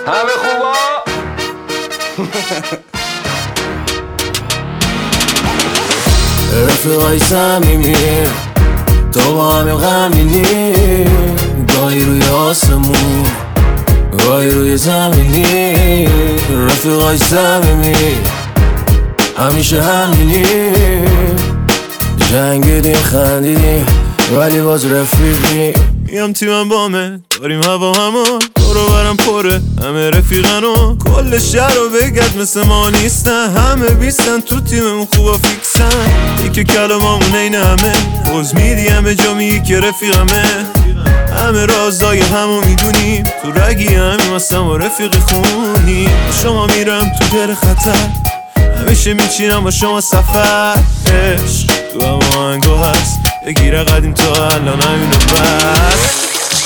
همه خوبا رفیقای صمیمی تو با همین غمینی، گاهی روی آسمون گاهی روی زمینی. رفیقای صمیمی همیشه همینی، جنگیدیم خندیدیم ولی باز رفیقی. میام تیمم بامه داریم هوا همون دورو برم پره همه رفیقنو کل شهر رو بگرد مثل ما نیستن، همه بیستن تو تیممون خوبا فیکسن. یکی کلمامون این همه خوز میدی همه جا میگی که رفیقمه، همه رازای همو میدونیم تو رگی همیم هستم و رفیقی خونی. شما میرم تو در خطر همیشه میچینم با شما سفر، عشق تو هم آهنگو هست بگیره قدیم تا الان همینو بس.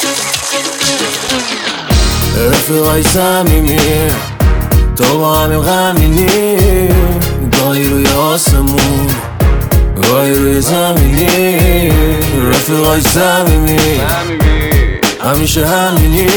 رفیقای صمیمی تو با همین غمینی، گاهی روی آسمون گاهی روی زمینی. رفیقای صمیمی همیشه همینی،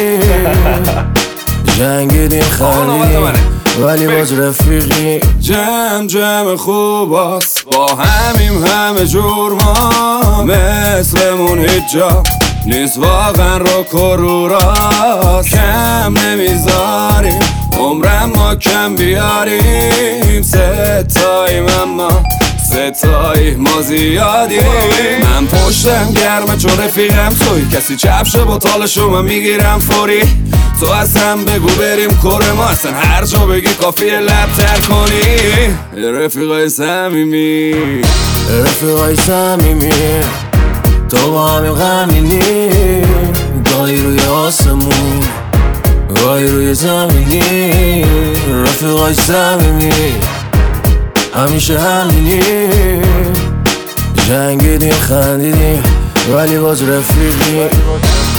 جنگیدیم خندیدیم ولی باز رفیقی. جمع خوباست با همیم همه جور ما، مثلمون هیچ جا نیست واقعا رو کروراست. کم نمیذاریم عمرم ما کم بیاریم، ستاییم اما ستایی ما زیادیم. من پشتم گرمه چون رفیقم توی، کسی چپشه با تالشو من میگیرم فوری. تو اصلا بگو بریم کره ما، اصلا هر جا بگی کافیه لب تر کنی. رفیقای صمیمی رفیقای صمیمی تو با همین غمینی، گاهی روی آسمون گاهی روی زمینی. رفیقای صمیمی همیشه همینی، جنگیدیم خندیدیم ولی باز رفیقی.